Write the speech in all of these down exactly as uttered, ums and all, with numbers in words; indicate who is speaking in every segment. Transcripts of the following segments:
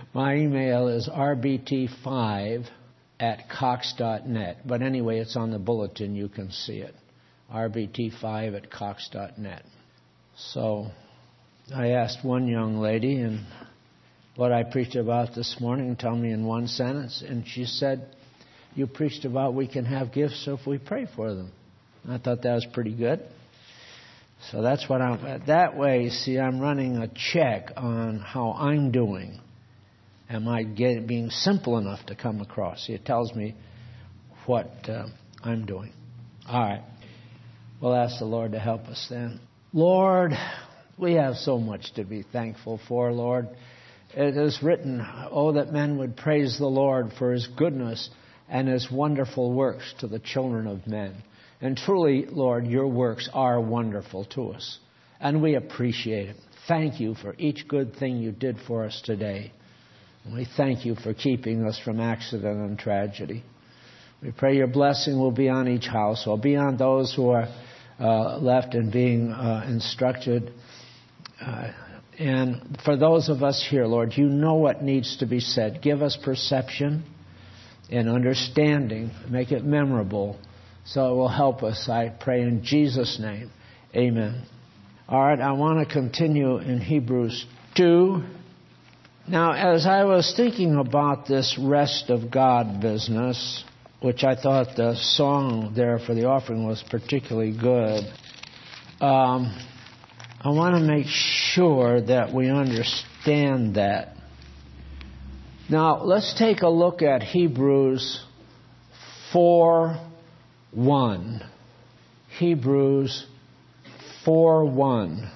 Speaker 1: My email is r b t five at cox dot net. But anyway, it's on the bulletin. You can see it. r b t five at cox dot net. So I asked one young lady and what I preached about this morning, tell me in one sentence. And she said, you preached about we can have gifts if we pray for them. I thought that was pretty good. So that's what I'm, that way, see, I'm running a check on how I'm doing. Am I get, being simple enough to come across? See, it tells me what uh, I'm doing. All right. We'll ask the Lord to help us then. Lord, we have so much to be thankful for, Lord. It is written, oh, that men would praise the Lord for His goodness and His wonderful works to the children of men. And truly, Lord, your works are wonderful to us. And we appreciate it. Thank you for each good thing you did for us today. And we thank you for keeping us from accident and tragedy. We pray your blessing will be on each house, or be on those who are uh, left and being uh, instructed. Uh, and for those of us here, Lord, you know what needs to be said. Give us perception and understanding. Make it memorable. So it will help us, I pray in Jesus' name. Amen. All right, I want to continue in Hebrews two. Now, as I was thinking about this rest of God business, which I thought the song there for the offering was particularly good, um, I want to make sure that we understand that. Now, let's take a look at Hebrews four one. Hebrews four one.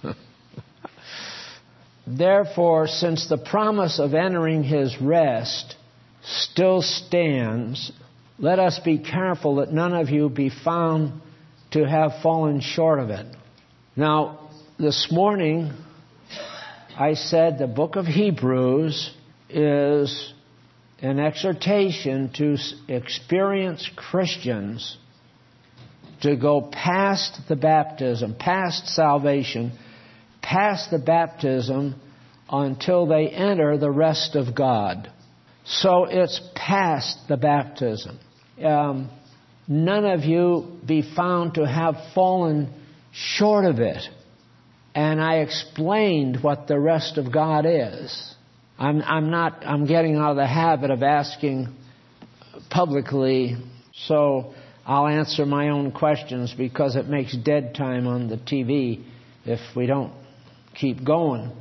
Speaker 1: Therefore, since the promise of entering His rest still stands, let us be careful that none of you be found to have fallen short of it. Now, this morning, I said the book of Hebrews is an exhortation to experienced Christians to go past the baptism, past salvation, past the baptism until they enter the rest of God. So it's past the baptism. Um, none of you be found to have fallen short of it. And I explained what the rest of God is. I'm, I'm not, I'm getting out of the habit of asking publicly, so I'll answer my own questions because it makes dead time on the T V if we don't keep going.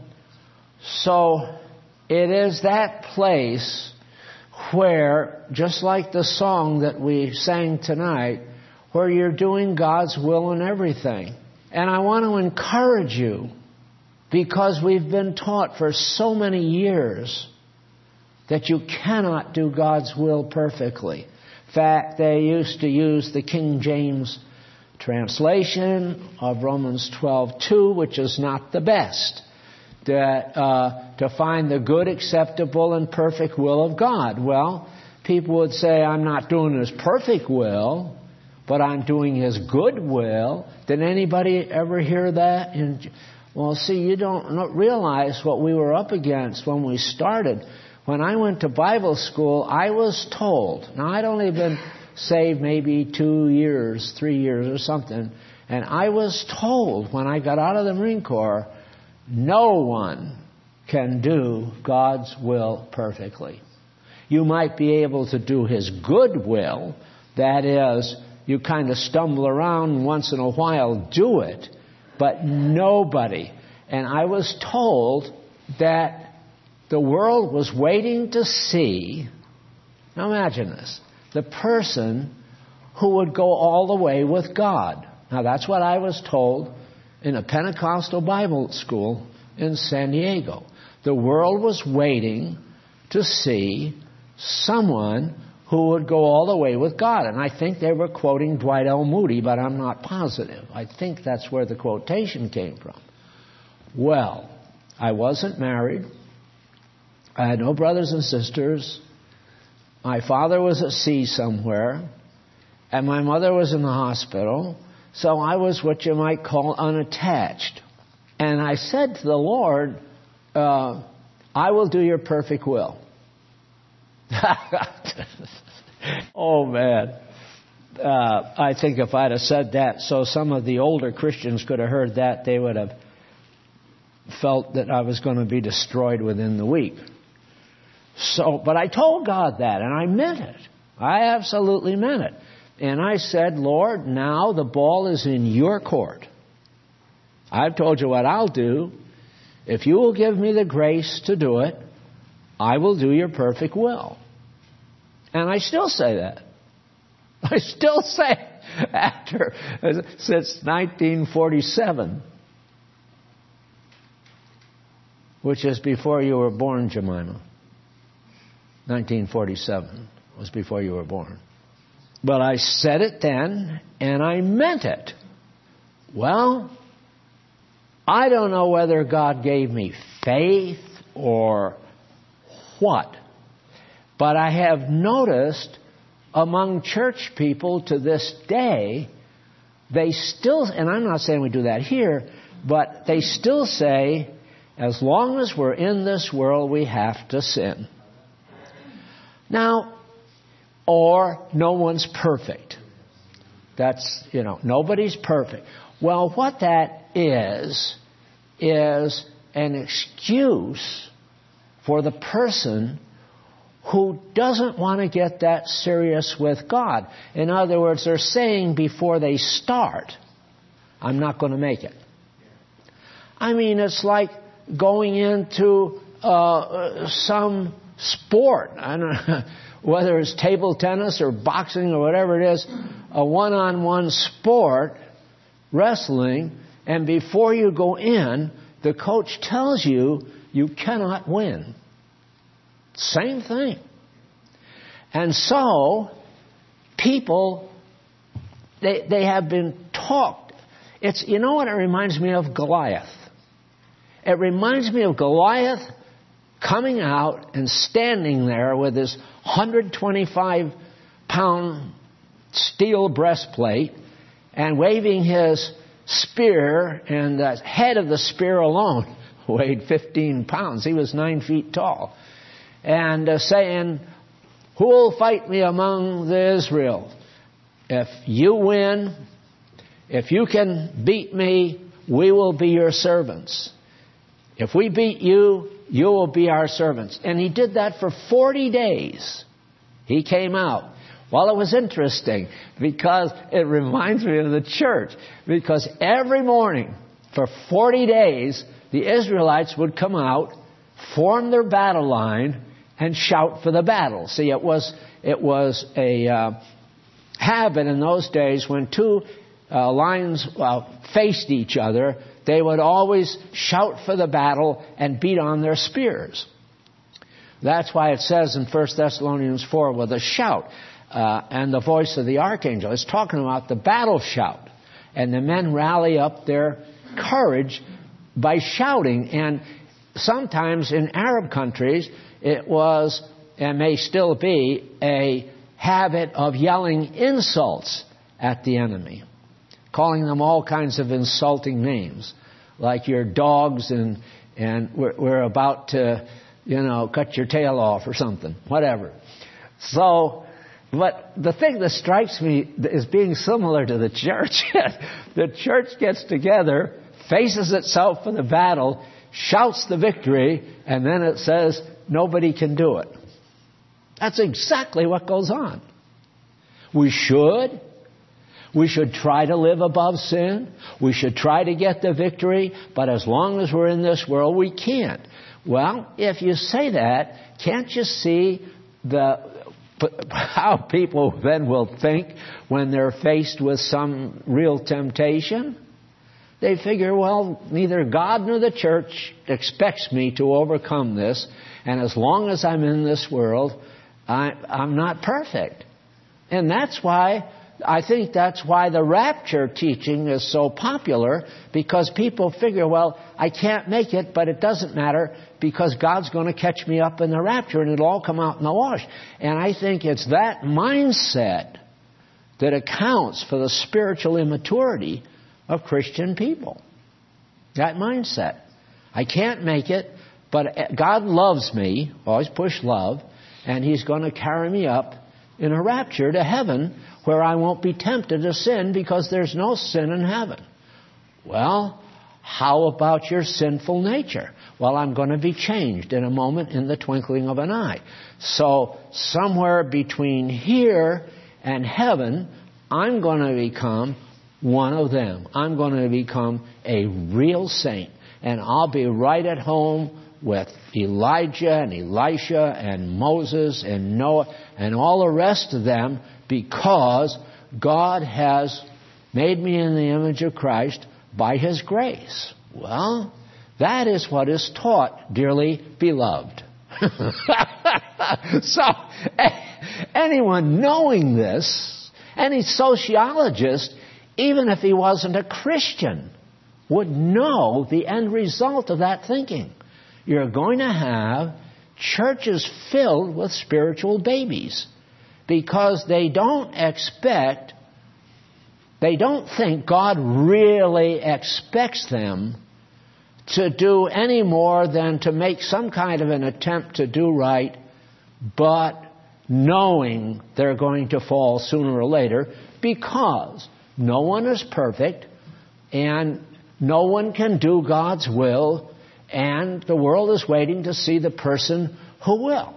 Speaker 1: So it is that place where, just like the song that we sang tonight, where you're doing God's will in everything. And I want to encourage you, because we've been taught for so many years that you cannot do God's will perfectly. In fact, they used to use the King James translation of Romans twelve two, which is not the best, that uh, to find the good, acceptable, and perfect will of God. Well, people would say, I'm not doing His perfect will, but I'm doing His good will. Did anybody ever hear that? In, well, see, you don't realize what we were up against when we started. When I went to Bible school, I was told, now I'd only been saved maybe two years, three years or something, and I was told when I got out of the Marine Corps, no one can do God's will perfectly. You might be able to do His good will, that is, you kind of stumble around and once in a while do it, but nobody. And I was told that the world was waiting to see, now imagine this, the person who would go all the way with God. Now that's what I was told in a Pentecostal Bible school in San Diego. The world was waiting to see someone who would go all the way with God. And I think they were quoting Dwight L. Moody, but I'm not positive. I think that's where the quotation came from. Well, I wasn't married. I had no brothers and sisters. My father was at sea somewhere, and my mother was in the hospital. So I was what you might call unattached. And I said to the Lord, uh, I will do your perfect will. Oh, man. Uh, I think if I'd have said that so some of the older Christians could have heard that, they would have felt that I was going to be destroyed within the week. So, but I told God that, and I meant it. I absolutely meant it. And I said, Lord, now the ball is in your court. I've told you what I'll do. If you will give me the grace to do it, I will do your perfect will. And I still say that. I still say it after, since nineteen forty-seven. Which is before you were born, Jemima. nineteen forty-seven was before you were born. But I said it then, and I meant it. Well, I don't know whether God gave me faith or what, but I have noticed among church people to this day, they still, and I'm not saying we do that here, but they still say, as long as we're in this world, we have to sin. Now, or no one's perfect. That's, you know, nobody's perfect. Well, what that is, is an excuse for the person who doesn't want to get that serious with God. In other words, they're saying before they start, I'm not going to make it. I mean, it's like going into uh, some sport. I don't know, whether it's table tennis or boxing or whatever it is, a one-on-one sport, wrestling, and before you go in, the coach tells you you cannot win. Same thing. And so, people, they they have been taught. It's, you know what it reminds me of? Goliath. It reminds me of Goliath coming out and standing there with his one hundred twenty-five pound steel breastplate and waving his spear, and the head of the spear alone weighed fifteen pounds. He was nine feet tall. And uh, saying, who will fight me among the Israel? If you win, if you can beat me, we will be your servants. If we beat you, you will be our servants. And he did that for forty days. He came out. Well, it was interesting because it reminds me of the church. Because every morning for forty days, the Israelites would come out, form their battle line, and shout for the battle. See, it was it was a uh, habit in those days when two uh, lines uh, faced each other, they would always shout for the battle and beat on their spears. That's why it says in First Thessalonians four, with a shout uh, and the voice of the archangel. It's talking about the battle shout. And the men rally up their courage by shouting. And sometimes in Arab countries, it was, and may still be, a habit of yelling insults at the enemy, calling them all kinds of insulting names, like your dogs and and we're, we're about to, you know, cut your tail off or something, whatever. So, but the thing that strikes me is being similar to the church. The church gets together, faces itself for the battle, shouts the victory, and then it says, nobody can do it. That's exactly what goes on. We should. We should try to live above sin. We should try to get the victory. But as long as we're in this world, we can't. Well, if you say that, can't you see the how people then will think when they're faced with some real temptation? They figure, well, neither God nor the church expects me to overcome this. And as long as I'm in this world, I, I'm not perfect. And that's why, I think that's why the rapture teaching is so popular, because people figure, well, I can't make it, but it doesn't matter because God's going to catch me up in the rapture and it'll all come out in the wash. And I think it's that mindset that accounts for the spiritual immaturity of Christian people. That mindset. I can't make it, But God loves me, always push love, and He's going to carry me up in a rapture to heaven where I won't be tempted to sin because there's no sin in heaven. Well, how about your sinful nature? Well, I'm going to be changed in a moment, in the twinkling of an eye. So somewhere between here and heaven, I'm going to become one of them. I'm going to become a real saint. And I'll be right at home with Elijah and Elisha and Moses and Noah and all the rest of them, because God has made me in the image of Christ by His grace. Well, that is what is taught, dearly beloved. So, anyone knowing this, any sociologist, even if he wasn't a Christian, would know the end result of that thinking. You're going to have churches filled with spiritual babies because they don't expect, they don't think God really expects them to do any more than to make some kind of an attempt to do right, but knowing they're going to fall sooner or later, because no one is perfect and no one can do God's will, and the world is waiting to see the person who will.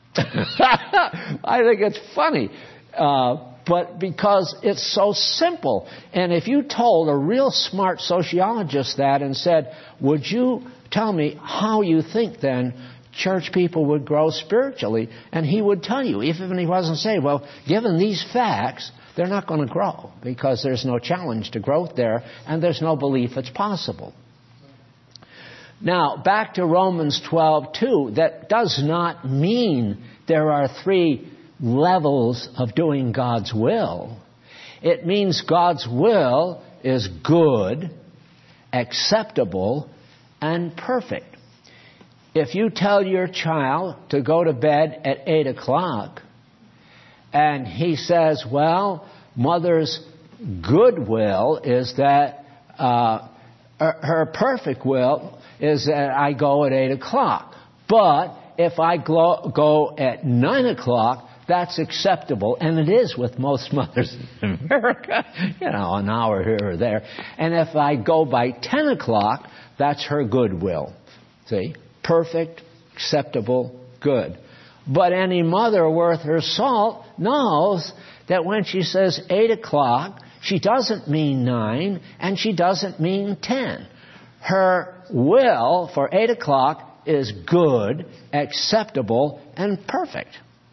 Speaker 1: I think it's funny, uh, but because it's so simple. And if you told a real smart sociologist that and said, would you tell me how you think then church people would grow spiritually? And he would tell you, even if he wasn't saved, well, given these facts, they're not going to grow because there's no challenge to growth there and there's no belief it's possible. Now, back to Romans twelve two, that does not mean there are three levels of doing God's will. It means God's will is good, acceptable, and perfect. If you tell your child to go to bed at eight o'clock, and he says, well, Mother's good will is that, uh, her, her perfect will is that I go at eight o'clock. But if I go, go at nine o'clock, that's acceptable. And it is with most mothers in America. You know, an hour here or there. And if I go by ten o'clock, that's her good will. See? Perfect, acceptable, good. But any mother worth her salt knows that when she says eight o'clock, she doesn't mean nine, and she doesn't mean ten. Her will for eight o'clock is good, acceptable, and perfect.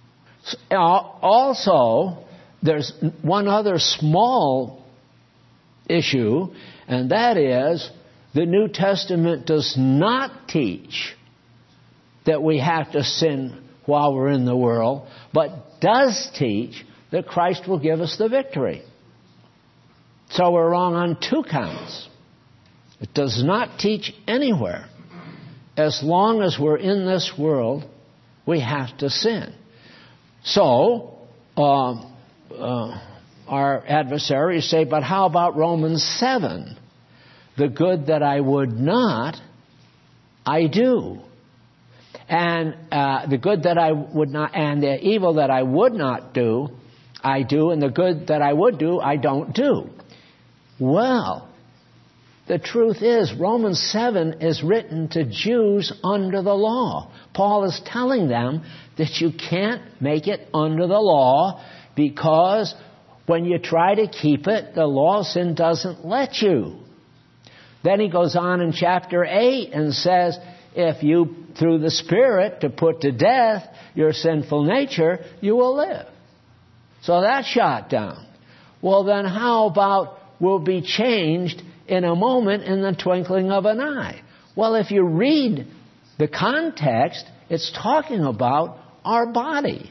Speaker 1: Also, there's one other small issue, and that is the New Testament does not teach that we have to sin while we're in the world, but does teach that Christ will give us the victory. So we're wrong on two counts. It does not teach anywhere, as long as we're in this world, we have to sin. So, uh, uh, our adversaries say, but how about Romans seven? The good that I would not, I do. And uh, the good that I would not, and the evil that I would not do, I do, and the good that I would do, I don't do. Well, the truth is, Romans seven is written to Jews under the law. Paul is telling them that you can't make it under the law because when you try to keep it, the law of sin doesn't let you. Then he goes on in chapter eight and says, if you, through the Spirit, to put to death your sinful nature, you will live. So that's shot down. Well, then how about we'll be changed in a moment, in the twinkling of an eye? Well, if you read the context, it's talking about our body.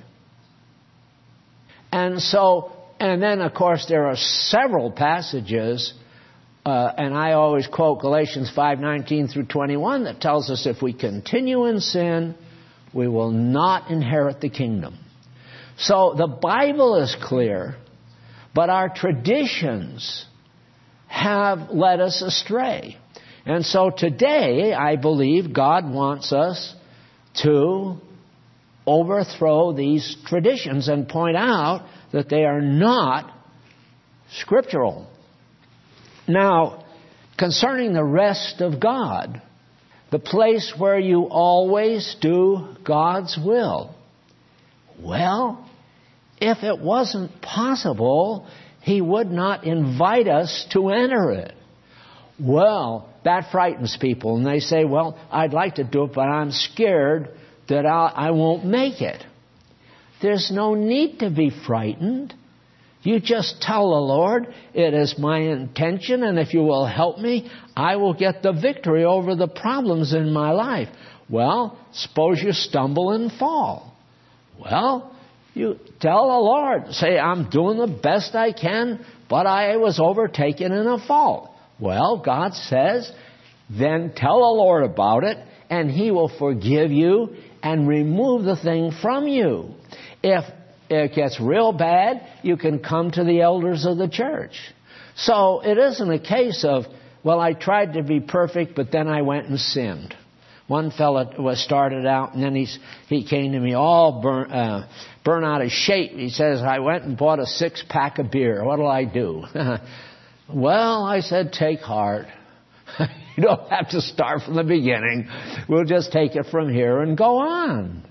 Speaker 1: And so, and then of course there are several passages, uh, and I always quote Galatians five nineteen through twenty-one, that tells us if we continue in sin, we will not inherit the kingdom. So the Bible is clear, but our traditions have led us astray. And so today, I believe God wants us to overthrow these traditions and point out that they are not scriptural. Now, concerning the rest of God, the place where you always do God's will. Well, if it wasn't possible, He would not invite us to enter it. Well, that frightens people. And they say, well, I'd like to do it, but I'm scared that I'll, I won't make it. There's no need to be frightened. You just tell the Lord, it is my intention, and if you will help me, I will get the victory over the problems in my life. Well, suppose you stumble and fall. Well, you tell the Lord, say, I'm doing the best I can, but I was overtaken in a fault. Well, God says, then tell the Lord about it, and He will forgive you and remove the thing from you. If it gets real bad, you can come to the elders of the church. So it isn't a case of, well, I tried to be perfect, but then I went and sinned. One fellow was started out, and then he's, he came to me all burn, uh, burn out of shape. He says, I went and bought a six-pack of beer. What'll I do? Well, I said, take heart. You don't have to start from the beginning. We'll just take it from here and go on.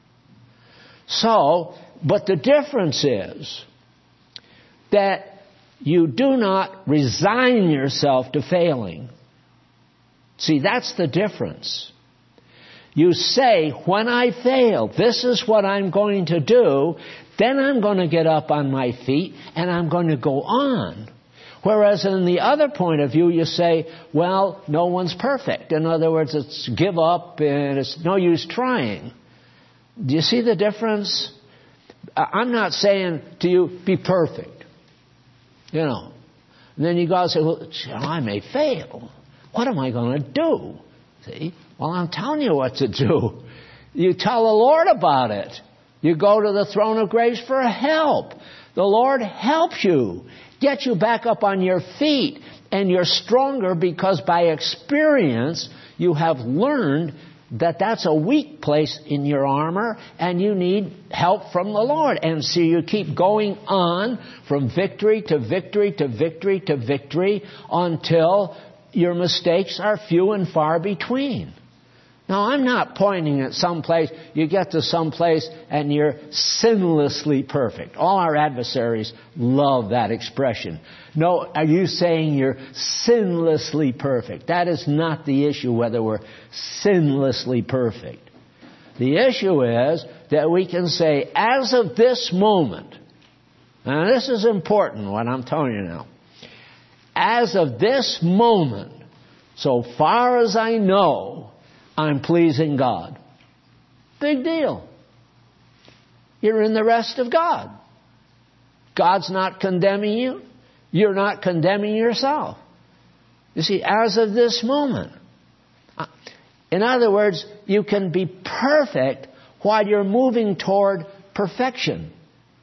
Speaker 1: So, but the difference is that you do not resign yourself to failing. See, that's the difference. You say, when I fail, this is what I'm going to do, then I'm going to get up on my feet and I'm going to go on. Whereas in the other point of view, you say, well, no one's perfect. In other words, it's give up and it's no use trying. Do you see the difference? I'm not saying to you, be perfect. You know. And then you go and say, well, I may fail. What am I going to do? See? Well, I'm telling you what to do. You tell the Lord about it. You go to the throne of grace for help. The Lord helps you. Get you back up on your feet. And you're stronger because by experience you have learned that that's a weak place in your armor and you need help from the Lord. And so you keep going on from victory to victory to victory to victory until your mistakes are few and far between. Now, I'm not pointing at some place, you get to some place and you're sinlessly perfect. All our adversaries love that expression. No, are you saying you're sinlessly perfect? That is not the issue, whether we're sinlessly perfect. The issue is that we can say, as of this moment, and this is important, what I'm telling you now, as of this moment, so far as I know, I'm pleasing God. Big deal. You're in the rest of God. God's not condemning you. You're not condemning yourself. You see, as of this moment. In other words, you can be perfect while you're moving toward perfection.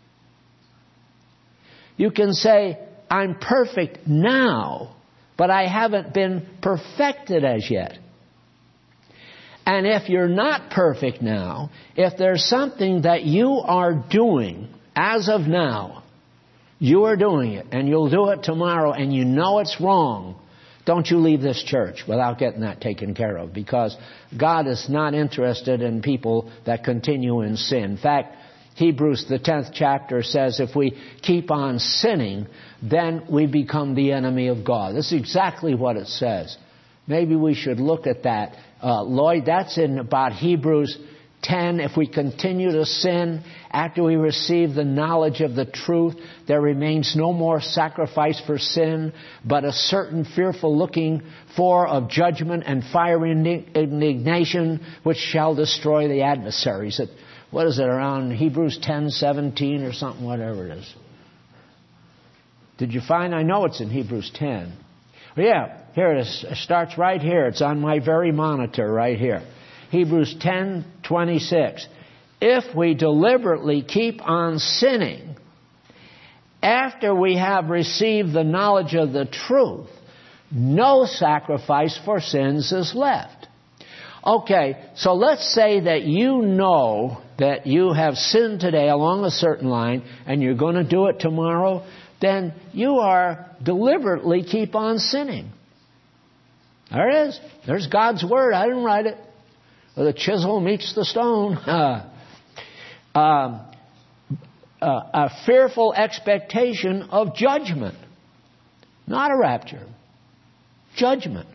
Speaker 1: You can say, I'm perfect now, but I haven't been perfected as yet. And if you're not perfect now, if there's something that you are doing as of now, you are doing it, and you'll do it tomorrow, and you know it's wrong, don't you leave this church without getting that taken care of, because God is not interested in people that continue in sin. In fact, Hebrews, the tenth chapter, says if we keep on sinning, then we become the enemy of God. This is exactly what it says. Maybe we should look at that. Uh, Lloyd, that's in about Hebrews ten. If we continue to sin after we receive the knowledge of the truth, there remains no more sacrifice for sin, but a certain fearful looking for of judgment and fiery indignation, which shall destroy the adversaries. It, what is it, around Hebrews ten seventeen or something, whatever it is. Did you find? I know it's in Hebrews ten. Yeah, here it is. It starts right here. It's on my very monitor right here. Hebrews ten twenty-six. If we deliberately keep on sinning after we have received the knowledge of the truth, no sacrifice for sins is left. Okay, so let's say that you know that you have sinned today along a certain line and you're going to do it tomorrow, then you are deliberately keep on sinning. There it is. There's God's Word. I didn't write it. Well, the chisel meets the stone. Uh, um, uh, a fearful expectation of judgment. Not a rapture. Judgment.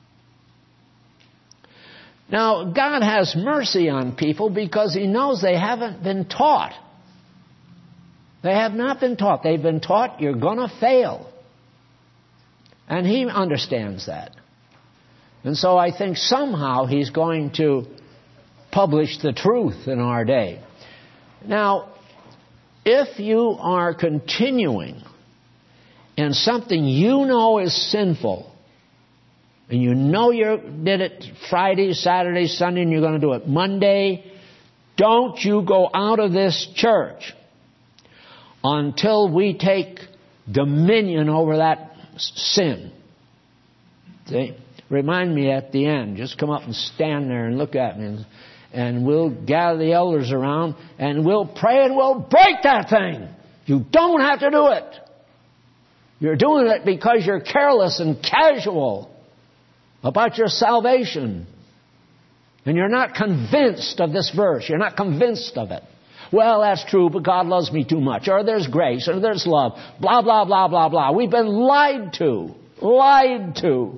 Speaker 1: Now, God has mercy on people because He knows they haven't been taught. They have not been taught. They've been taught you're going to fail. And He understands that. And so I think somehow He's going to publish the truth in our day. Now, if you are continuing in something you know is sinful, and you know you did it Friday, Saturday, Sunday, and you're going to do it Monday, don't you go out of this church until we take dominion over that sin. See? Remind me at the end. Just come up and stand there and look at me. And, and we'll gather the elders around and we'll pray and we'll break that thing. You don't have to do it. You're doing it because you're careless and casual about your salvation. And you're not convinced of this verse. You're not convinced of it. Well, that's true, but God loves me too much. Or there's grace, or there's love. Blah, blah, blah, blah, blah. We've been lied to. Lied to.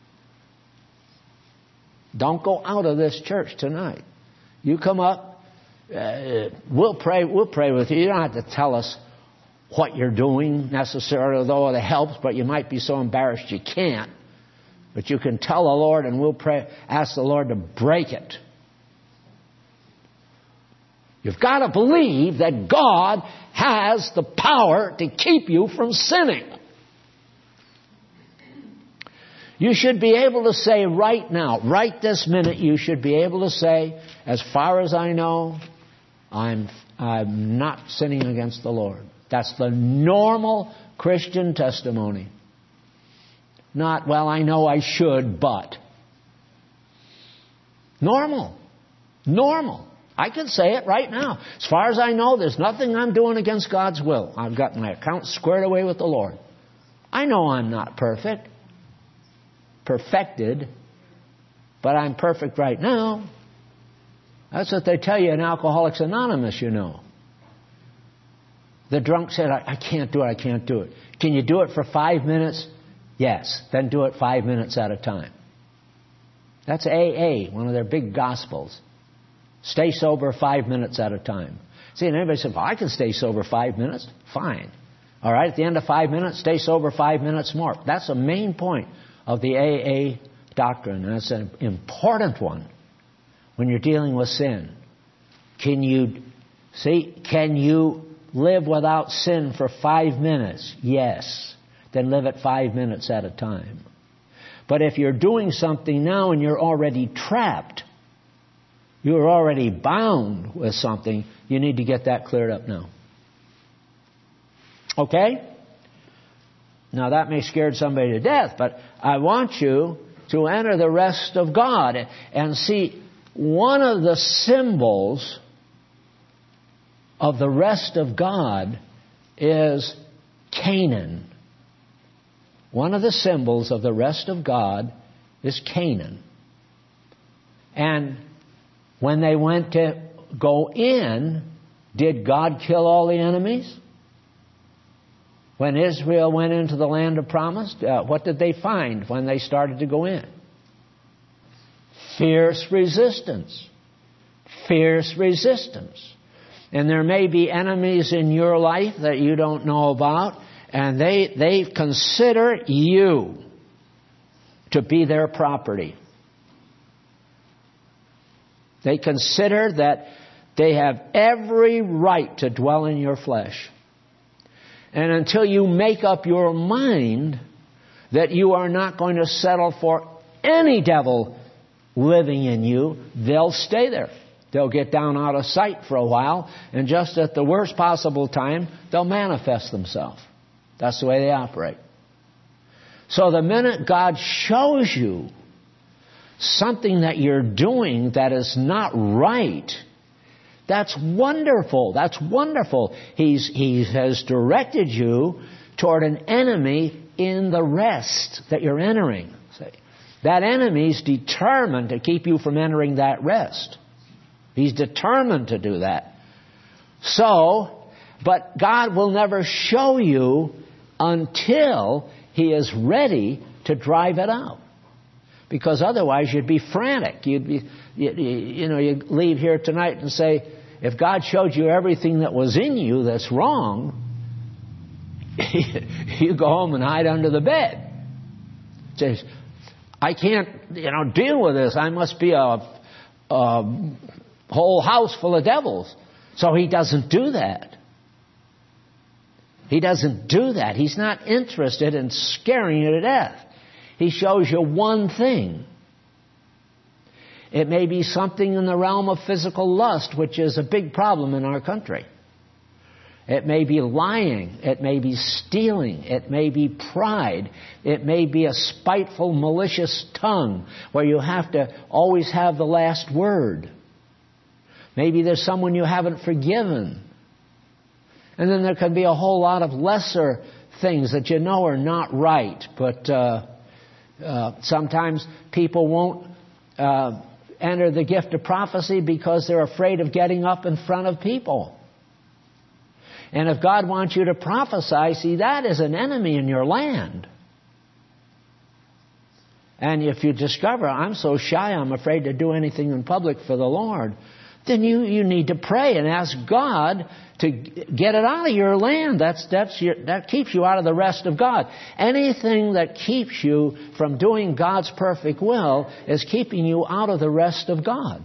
Speaker 1: Don't go out of this church tonight. You come up, uh, we'll pray, we'll pray with you. You don't have to tell us what you're doing necessarily, though it helps, but you might be so embarrassed you can't. But you can tell the Lord and we'll pray, ask the Lord to break it. You've got to believe that God has the power to keep you from sinning. You should be able to say right now, right this minute, you should be able to say, as far as I know, I'm, I'm not sinning against the Lord. That's the normal Christian testimony. Not, well, I know I should, but. Normal. Normal. I can say it right now. As far as I know, there's nothing I'm doing against God's will. I've got my account squared away with the Lord. I know I'm not perfect. Perfected. But I'm perfect right now. That's what they tell you in Alcoholics Anonymous, you know. The drunk said, I, I can't do it, I can't do it. Can you do it for five minutes? Yes. Then do it five minutes at a time. That's A A, one of their big gospels. Stay sober five minutes at a time. See, and everybody said, well, I can stay sober five minutes. Fine. All right, at the end of five minutes, stay sober five minutes more. That's the main point of the A A doctrine. And that's an important one when you're dealing with sin. Can you, see, can you live without sin for five minutes? Yes. Then live it five minutes at a time. But if you're doing something now and you're already trapped, you're already bound with something, you need to get that cleared up now. Okay? Now that may scare somebody to death, but I want you to enter the rest of God and see one of the symbols of the rest of God is Canaan. One of the symbols of the rest of God is Canaan. And when they went to go in, did God kill all the enemies? When Israel went into the land of promise, uh, what did they find when they started to go in? Fierce resistance. Fierce resistance. And there may be enemies in your life that you don't know about, and they, they consider you to be their property. They consider that they have every right to dwell in your flesh. And until you make up your mind that you are not going to settle for any devil living in you, they'll stay there. They'll get down out of sight for a while, and just at the worst possible time, they'll manifest themselves. That's the way they operate. So the minute God shows you something that you're doing that is not right, that's wonderful. That's wonderful. He's, he has directed you toward an enemy in the rest that you're entering. See? That enemy's determined to keep you from entering that rest. He's determined to do that. So, but God will never show you until He is ready to drive it out. Because otherwise you'd be frantic. You'd be, you, you know, you'd leave here tonight and say, if God showed you everything that was in you that's wrong, you go home and hide under the bed. Says, I can't, you know, deal with this. I must be a, a whole house full of devils. So He doesn't do that. He doesn't do that. He's not interested in scaring you to death. He shows you one thing. It may be something in the realm of physical lust, which is a big problem in our country. It may be lying. It may be stealing. It may be pride. It may be a spiteful, malicious tongue where you have to always have the last word. Maybe there's someone you haven't forgiven. And then there can be a whole lot of lesser things that you know are not right. But uh, uh, sometimes people won't uh, enter the gift of prophecy because they're afraid of getting up in front of people. And if God wants you to prophesy, see, that is an enemy in your land. And if you discover, I'm so shy, I'm afraid to do anything in public for the Lord, then you, you need to pray and ask God to get it out of your land. That's, that's your, that keeps you out of the rest of God. Anything that keeps you from doing God's perfect will is keeping you out of the rest of God.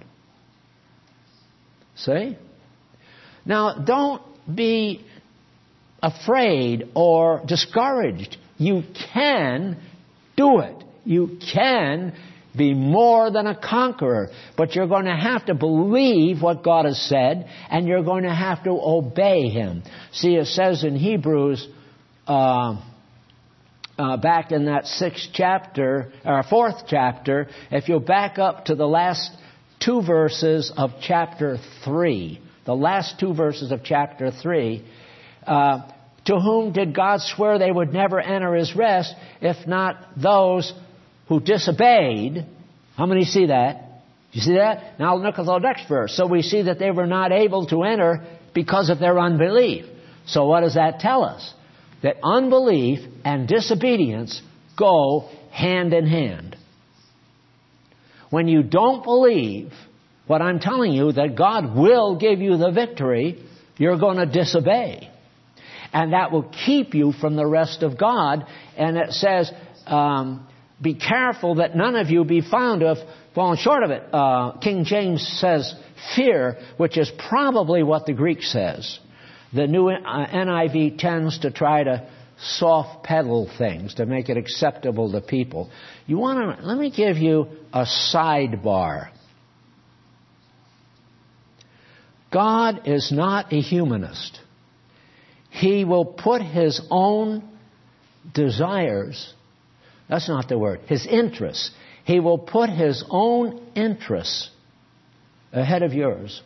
Speaker 1: See? Now, don't be afraid or discouraged. You can do it. You can be more than a conqueror. But you're going to have to believe what God has said, and you're going to have to obey Him. See, it says in Hebrews, uh, uh, back in that sixth chapter, or fourth chapter, if you'll back up to the last two verses of chapter three, the last two verses of chapter three, uh, to whom did God swear they would never enter His rest, if not those who disobeyed? How many see that? You see that? Now look at the next verse. So we see that they were not able to enter because of their unbelief. So what does that tell us? That unbelief and disobedience go hand in hand. When you don't believe what I'm telling you, that God will give you the victory, you're going to disobey. And that will keep you from the rest of God. And it says, um, be careful that none of you be found to have fallen short of it. Uh, King James says fear, which is probably what the Greek says. The new uh, N I V tends to try to soft pedal things to make it acceptable to people. You want to, let me give you a sidebar. God is not a humanist. He will put His own desires, that's not the word, His interests. He will put His own interests ahead of yours.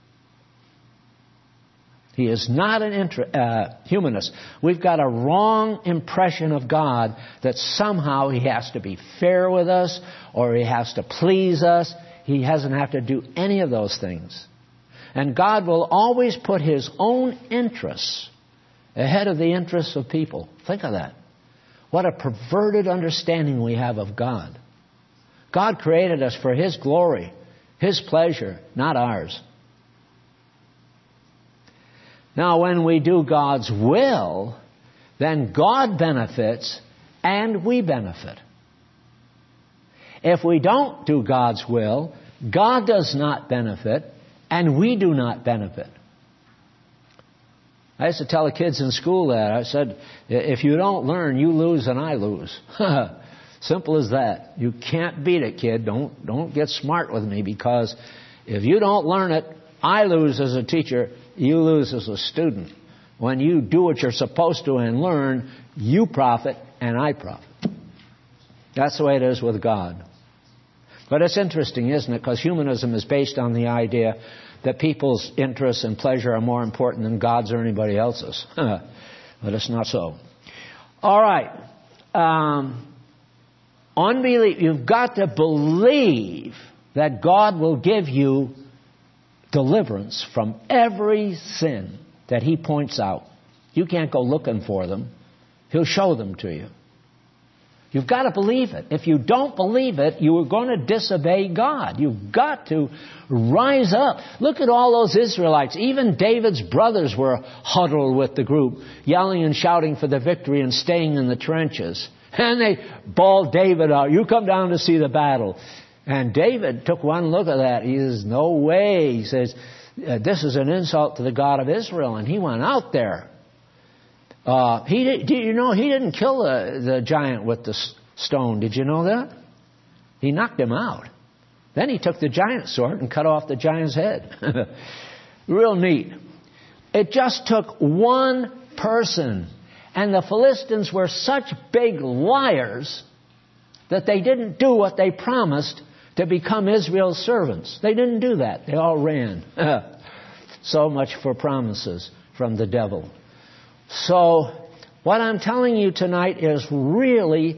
Speaker 1: He is not an inter- uh, humanist. We've got a wrong impression of God that somehow He has to be fair with us or He has to please us. He doesn't have to do any of those things. And God will always put His own interests ahead of the interests of people. Think of that. What a perverted understanding we have of God. God created us for His glory, His pleasure, not ours. Now, when we do God's will, then God benefits and we benefit. If we don't do God's will, God does not benefit and we do not benefit. I used to tell the kids in school that. I said, if you don't learn, you lose and I lose. Simple as that. You can't beat it, kid. Don't, don't get smart with me, because if you don't learn it, I lose as a teacher, you lose as a student. When you do what you're supposed to and learn, you profit and I profit. That's the way it is with God. But it's interesting, isn't it? Because humanism is based on the idea that people's interests and pleasure are more important than God's or anybody else's. But it's not so. All right. Um, unbelief. You've got to believe that God will give you deliverance from every sin that He points out. You can't go looking for them. He'll show them to you. You've got to believe it. If you don't believe it, you are going to disobey God. You've got to rise up. Look at all those Israelites. Even David's brothers were huddled with the group, yelling and shouting for the victory and staying in the trenches. And they bawled David out, "You come down to see the battle." And David took one look at that. He says, "No way." He says, "This is an insult to the God of Israel." And he went out there. Uh, he did, you know, he didn't kill the, the giant with the stone. Did you know that? He knocked him out. Then he took the giant's sword and cut off the giant's head. Real neat. It just took one person. And the Philistines were such big liars that they didn't do what they promised to become Israel's servants. They didn't do that. They all ran. So much for promises from the devil. So, what I'm telling you tonight is really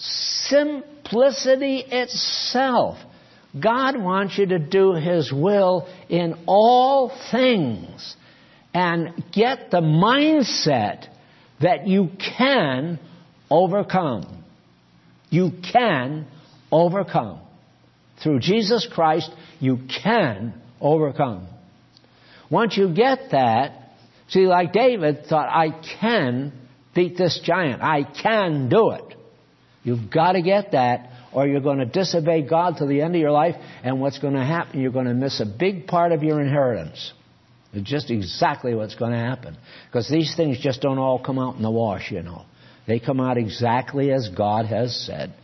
Speaker 1: simplicity itself. God wants you to do His will in all things and get the mindset that you can overcome. You can overcome. Through Jesus Christ, you can overcome. Once you get that, see, like David thought, I can beat this giant. I can do it. You've got to get that, or you're going to disobey God to the end of your life, and what's going to happen, you're going to miss a big part of your inheritance. It's just exactly what's going to happen. Because these things just don't all come out in the wash, you know. They come out exactly as God has said.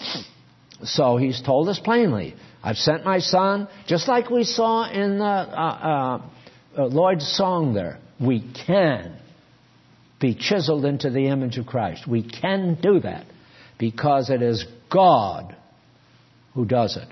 Speaker 1: So He's told us plainly, I've sent my Son, just like we saw in the, uh, uh, uh, Lloyd's song there. We can be chiseled into the image of Christ. We can do that because it is God who does it.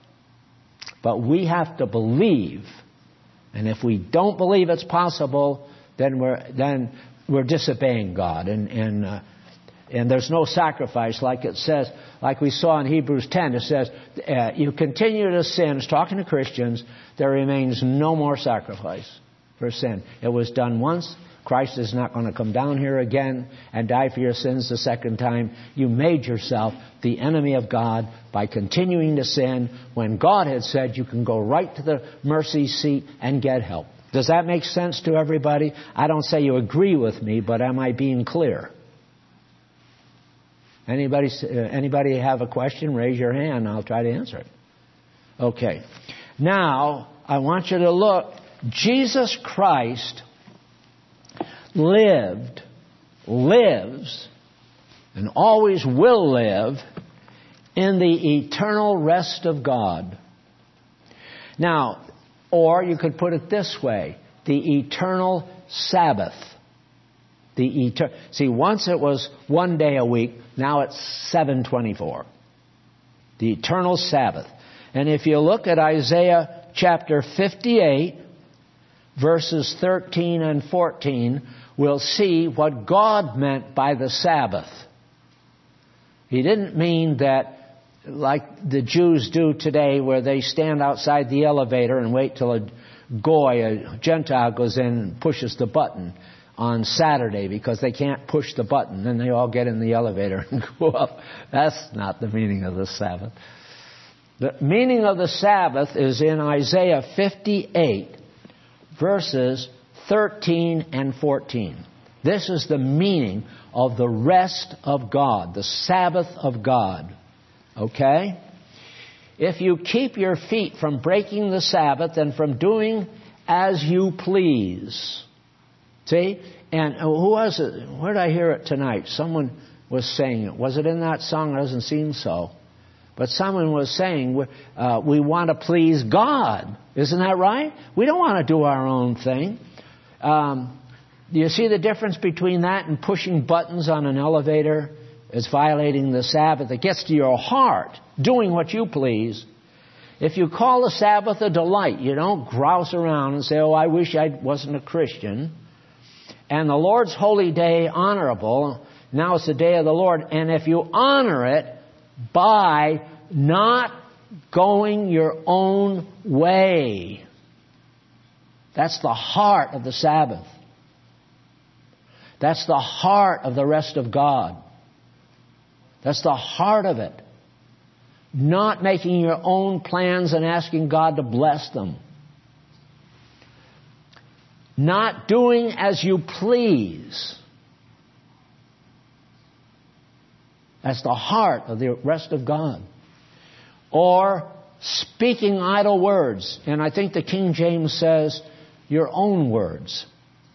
Speaker 1: But we have to believe, and if we don't believe it's possible, then we're then we're disobeying God, and and uh, and there's no sacrifice, like it says, like we saw in Hebrews ten. It says, uh, "You continue to sin." It's talking to Christians. There remains no more sacrifice for sin. It was done once. Christ is not going to come down here again and die for your sins the second time. You made yourself the enemy of God by continuing to sin when God had said you can go right to the mercy seat and get help. Does that make sense to everybody? I don't say you agree with me, but am I being clear? Anybody, uh, anybody have a question? Raise your hand and I'll try to answer it. Okay. Now, I want you to look. Jesus Christ lived, lives, and always will live in the eternal rest of God. Now, or you could put it this way, the eternal Sabbath. The eter- See, once it was one day a week, now it's seven twenty-four. The eternal Sabbath. And if you look at Isaiah chapter fifty-eight, verses thirteen and fourteen, we'll see what God meant by the Sabbath. He didn't mean that like the Jews do today, where they stand outside the elevator and wait till a goy, a Gentile, goes in and pushes the button on Saturday because they can't push the button. Then they all get in the elevator and go up. That's not the meaning of the Sabbath. The meaning of the Sabbath is in Isaiah fifty-eight, verses thirteen and fourteen. This is the meaning of the rest of God, the Sabbath of God. Okay? If you keep your feet from breaking the Sabbath and from doing as you please. See? And who was it? Where did I hear it tonight? Someone was saying it. Was it in that song? It doesn't seem so. But someone was saying, uh, we want to please God. Isn't that right? We don't want to do our own thing. Um, do you see the difference between that and pushing buttons on an elevator? It's violating the Sabbath. It gets to your heart, doing what you please. If you call the Sabbath a delight, you don't grouse around and say, oh, I wish I wasn't a Christian. And the Lord's holy day honorable. Now it's the day of the Lord. And if you honor it by not going your own way, that's the heart of the Sabbath. That's the heart of the rest of God. That's the heart of it. Not making your own plans and asking God to bless them. Not doing as you please. That's the heart of the rest of God. Or speaking idle words. And I think the King James says, your own words.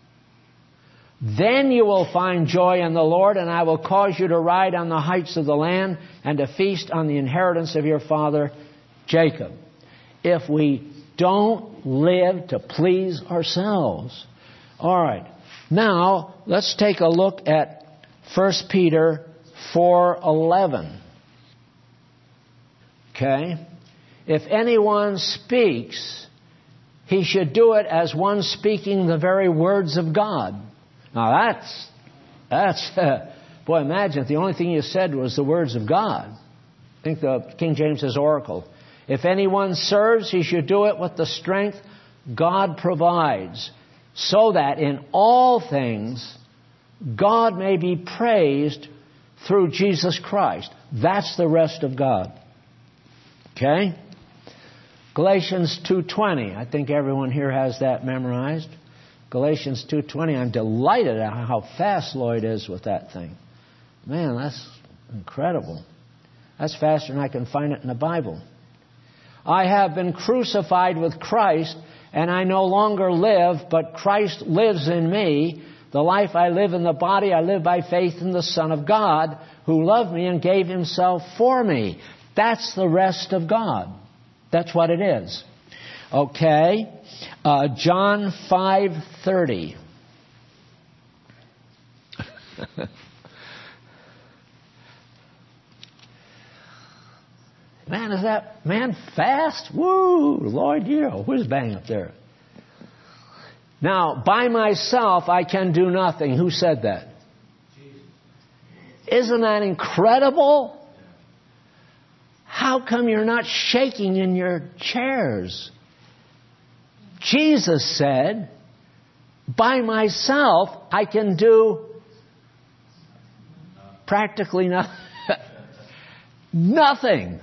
Speaker 1: Then you will find joy in the Lord, and I will cause you to ride on the heights of the land and to feast on the inheritance of your father Jacob. If we don't live to please ourselves. All right. Now, let's take a look at First Peter four eleven. Okay? If anyone speaks, he should do it as one speaking the very words of God. Now that's, that's, uh, boy, imagine if the only thing you said was the words of God. I think the King James says oracle. If anyone serves, he should do it with the strength God provides, so that in all things God may be praised through Jesus Christ. That's the rest of God. Okay? Galatians two twenty. I think everyone here has that memorized. Galatians two twenty. I'm delighted at how fast Lloyd is with that thing. Man, that's incredible. That's faster than I can find it in the Bible. I have been crucified with Christ, and I no longer live, but Christ lives in me. The life I live in the body, I live by faith in the Son of God, who loved me and gave himself for me. That's the rest of God. That's what it is. Okay. Uh, John five thirty. Man, is that man fast? Woo! Lord, you're a whiz-bang up there. Now, by myself I can do nothing. Who said that? Jesus. Isn't that incredible? How come you're not shaking in your chairs? Jesus said, by myself I can do practically nothing. Nothing.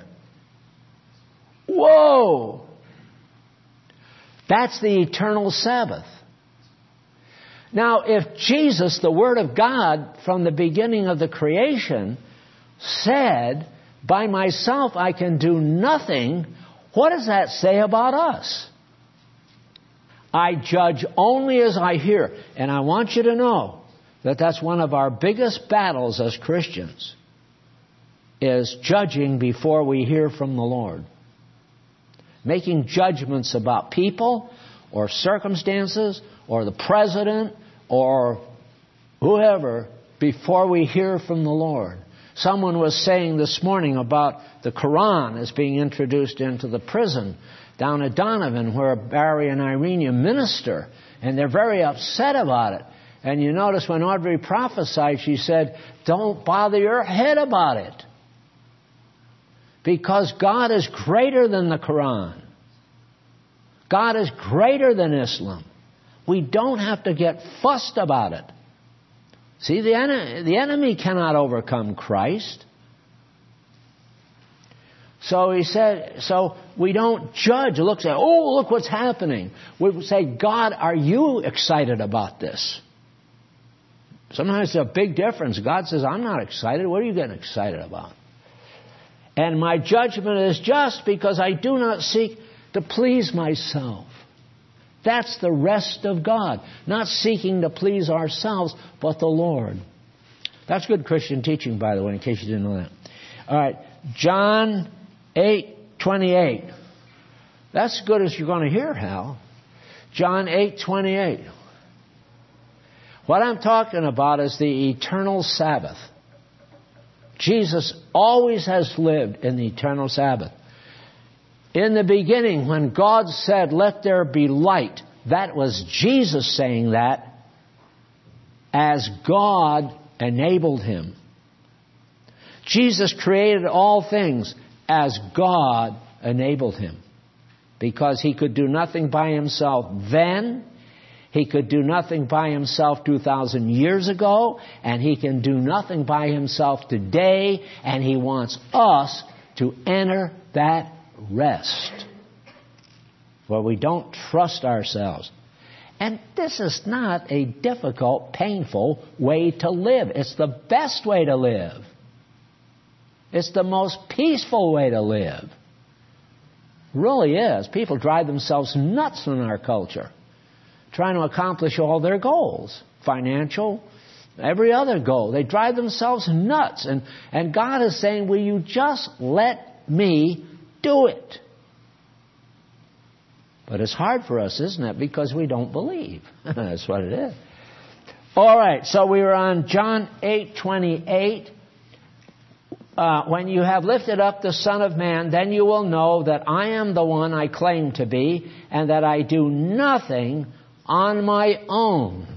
Speaker 1: Whoa! That's the eternal Sabbath. Now, if Jesus, the Word of God, from the beginning of the creation, said, by myself I can do nothing, what does that say about us? I judge only as I hear. And I want you to know that that's one of our biggest battles as Christians, is judging before we hear from the Lord. Making judgments about people or circumstances or the president or whoever before we hear from the Lord. Someone was saying this morning about the Quran as being introduced into the prison down at Donovan, where Barry and Irene minister, and they're very upset about it. And you notice when Audrey prophesied, she said, don't bother your head about it, because God is greater than the Quran. God is greater than Islam. We don't have to get fussed about it. See, the enemy, the enemy cannot overcome Christ. So he said, so we don't judge. Look, say, oh, look what's happening. We say, God, are you excited about this? Sometimes there's a big difference. God says, I'm not excited. What are you getting excited about? And my judgment is just because I do not seek to please myself. That's the rest of God. Not seeking to please ourselves, but the Lord. That's good Christian teaching, by the way, in case you didn't know that. All right. John eight twenty-eight. That's as good as you're going to hear, Hal. John eight twenty-eight. What I'm talking about is the eternal Sabbath. Jesus always has lived in the eternal Sabbath. In the beginning, when God said, "Let there be light," that was Jesus saying that as God enabled him. Jesus created all things as God enabled him. Because he could do nothing by himself then, he could do nothing by himself two thousand years ago, and he can do nothing by himself today, and he wants us to enter that rest. For we don't trust ourselves. And this is not a difficult, painful way to live. It's the best way to live. It's the most peaceful way to live. Really is. People drive themselves nuts in our culture, trying to accomplish all their goals, financial, every other goal. They drive themselves nuts. And, and God is saying, will you just let me do it? But it's hard for us, isn't it? Because we don't believe. That's what it is. All right, so we were on John eight twenty-eight. Uh, when you have lifted up the Son of Man, then you will know that I am the one I claim to be, and that I do nothing on my own,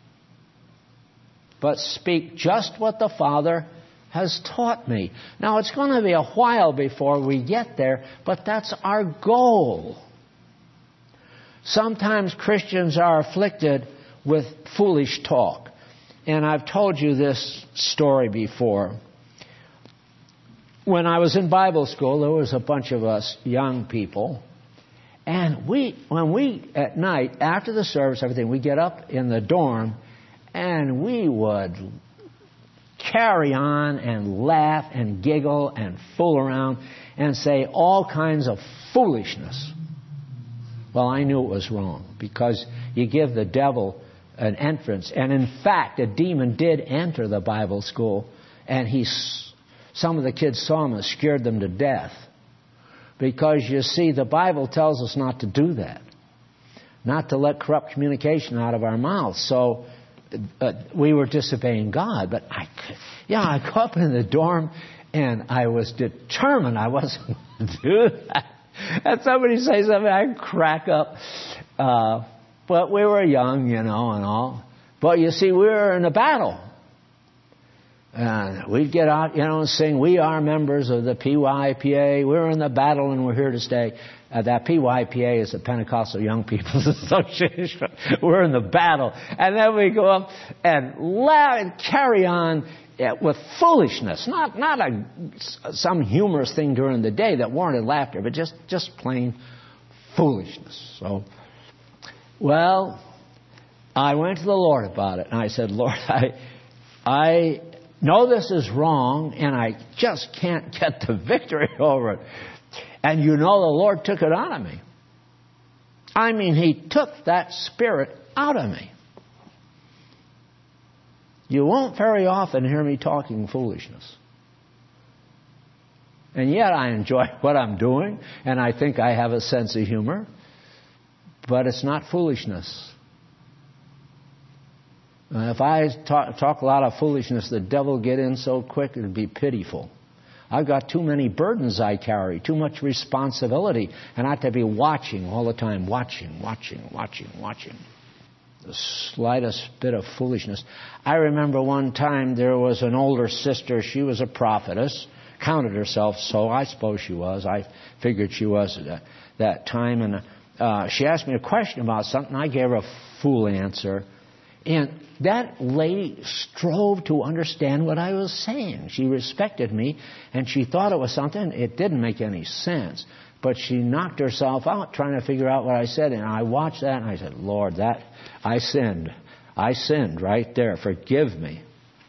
Speaker 1: but speak just what the Father has taught me. Now, it's going to be a while before we get there, but that's our goal. Sometimes Christians are afflicted with foolish talk. And I've told you this story before. When I was in Bible school, there was a bunch of us young people. And we, when we, at night, after the service, everything, we get up in the dorm, and we would carry on and laugh and giggle and fool around and say all kinds of foolishness. Well, I knew it was wrong, because you give the devil an entrance. And in fact, a demon did enter the Bible school, and he, some of the kids saw him and scared them to death. Because, you see, the Bible tells us not to do that. Not to let corrupt communication out of our mouths. So uh, we were disobeying God. But, I, yeah, I go up in the dorm, and I was determined I wasn't going to do that. And somebody say something, I'd crack up. Uh, but we were young, you know, and all. But, you see, we were in a battle. And we'd get out, you know, and sing, we are members of the P Y P A. We're in the battle and we're here to stay. Uh, that P Y P A is the Pentecostal Young People's Association. We're in the battle. And then we go up and laugh and carry on with foolishness. Not not a, some humorous thing during the day that warranted laughter, but just, just plain foolishness. So, well, I went to the Lord about it. And I said, Lord, I... I know this is wrong, and I just can't get the victory over it. And you know the Lord took it out of me. I mean, He took that spirit out of me. You won't very often hear me talking foolishness. And yet I enjoy what I'm doing, and I think I have a sense of humor. But it's not foolishness. Uh, if I talk, talk a lot of foolishness, the devil will get in so quick it would be pitiful. I've got too many burdens I carry, too much responsibility, and I have to be watching all the time, watching, watching, watching, watching. The slightest bit of foolishness. I remember one time there was an older sister. She was a prophetess, counted herself so. I suppose she was. I figured she was at that, that time. And uh, she asked me a question about something. I gave her a fool answer. And that lady strove to understand what I was saying. She respected me, and she thought it was something. It didn't make any sense. But she knocked herself out trying to figure out what I said. And I watched that, and I said, Lord, that I sinned. I sinned right there. Forgive me.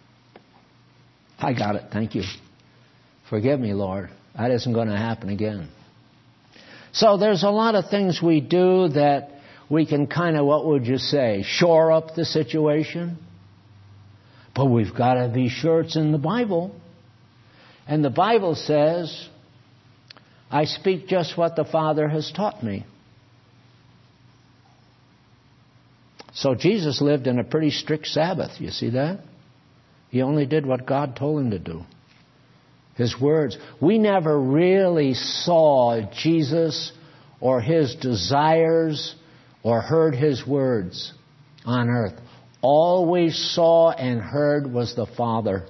Speaker 1: I got it. Thank you. Forgive me, Lord. That isn't going to happen again. So there's a lot of things we do that we can kind of, what would you say, shore up the situation. But we've got to be sure it's in the Bible. And the Bible says, I speak just what the Father has taught me. So Jesus lived in a pretty strict Sabbath. You see that? He only did what God told him to do. His words. We never really saw Jesus or His desires or heard His words on earth. All we saw and heard was the Father.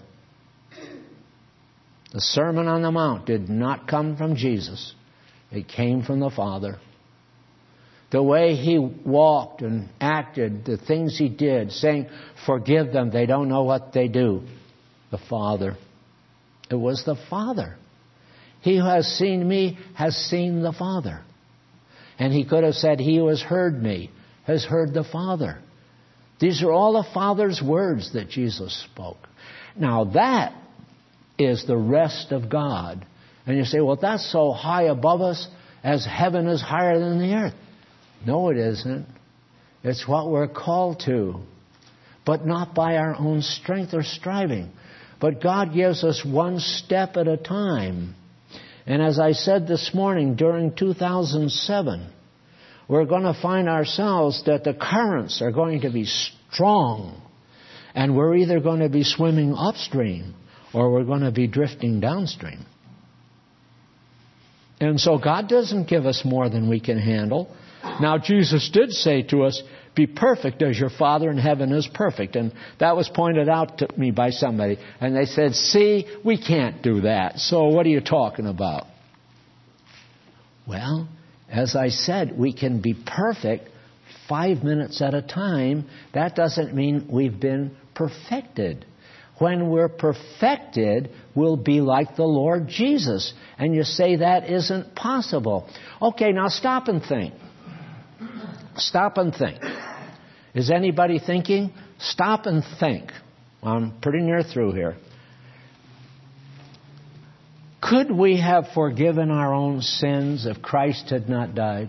Speaker 1: The Sermon on the Mount did not come from Jesus. It came from the Father. The way He walked and acted, the things He did, saying, forgive them, they don't know what they do. The Father. It was the Father. He who has seen me has seen the Father. And He could have said, he who has heard me has heard the Father. These are all the Father's words that Jesus spoke. Now that is the rest of God. And you say, well, that's so high above us as heaven is higher than the earth. No, it isn't. It's what we're called to, but not by our own strength or striving. But God gives us one step at a time. And as I said this morning, during two thousand seven, we're going to find ourselves that the currents are going to be strong. And we're either going to be swimming upstream or we're going to be drifting downstream. And so God doesn't give us more than we can handle. Now, Jesus did say to us, be perfect as your Father in heaven is perfect. And that was pointed out to me by somebody. And they said, see, we can't do that. So what are you talking about? Well, as I said, we can be perfect five minutes at a time. That doesn't mean we've been perfected. When we're perfected, we'll be like the Lord Jesus. And you say that isn't possible. Okay, now stop and think. Stop and think. Is anybody thinking? Stop and think. I'm pretty near through here. Could we have forgiven our own sins if Christ had not died?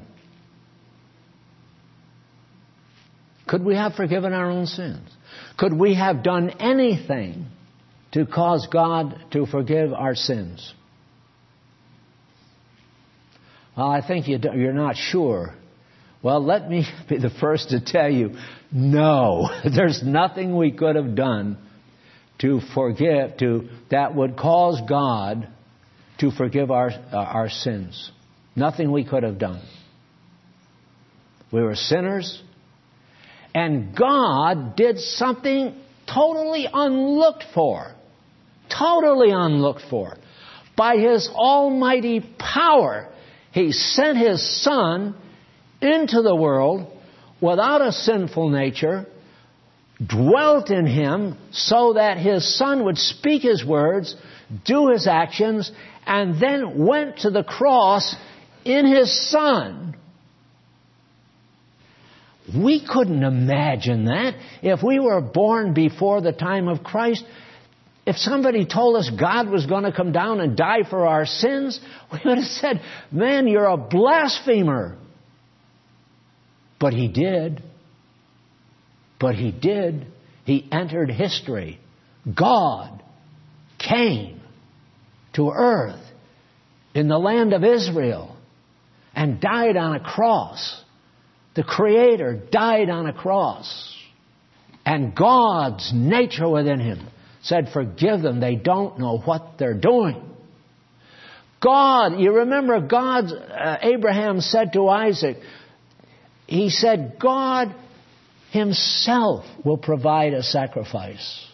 Speaker 1: Could we have forgiven our own sins? Could we have done anything to cause God to forgive our sins? Well, I think you don't, you're not sure. Well, let me be the first to tell you, no, there's nothing we could have done to forgive, to that would cause God to forgive our uh, our sins. Nothing we could have done. We were sinners, and God did something totally unlooked for, totally unlooked for. By His almighty power, He sent His Son into the world without a sinful nature, dwelt in Him so that His Son would speak His words, do His actions, and then went to the cross in His Son. We couldn't imagine that. If we were born before the time of Christ, if somebody told us God was going to come down and die for our sins, we would have said, man, you're a blasphemer. But He did. But He did. He entered history. God came to earth in the land of Israel and died on a cross. The Creator died on a cross. And God's nature within Him said, forgive them. They don't know what they're doing. God, you remember God, uh, Abraham said to Isaac, he said, God Himself will provide a sacrifice.